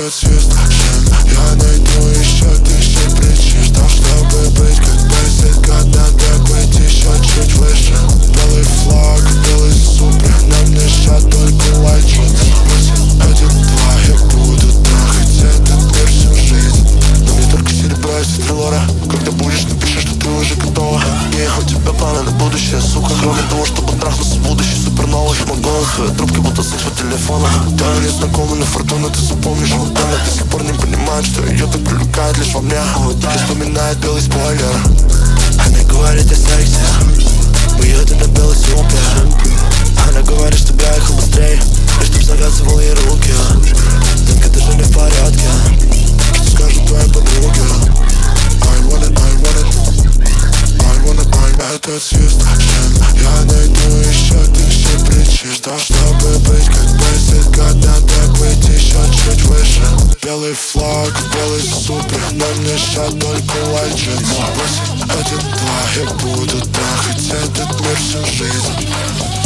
этот свист я найду еще тысячи причин, чтобы быть как бесит, когда так быть еще чуть выше. Белый флаг, белый супер, нам мешает только white jeans. Один, два, я буду трахать этот мир всю жизнь. Но мне только серебро и стрелора. Когда будешь, напиши, что ты уже готова. У тебя планы на будущее, сука. Кроме того, чтобы трахнуться в будущий суперновый. Мой голос в твоей трубке, будто секс по телефону. Да, незнакомый, но фортуна ты запомнишь. Она до сих пор не понимает, что ее так привлекает лишь во мне. И вспоминает белый спойлер. Она говорит о сексе, мы едем на белой сумке. Она говорит, чтобы я ехал быстрее, и чтоб завязывал ей руки. Детка, ты же не в порядке. Что скажут твои подруги? I want it, I want it, I want it, этот свист я найду еще тысячи причин, чтобы быть как бесит, когда так быть еще чуть выше. Белый флаг, белый супер, нам мешает только white jeans. 1, 2, я буду трахать этот мир всю жизнь.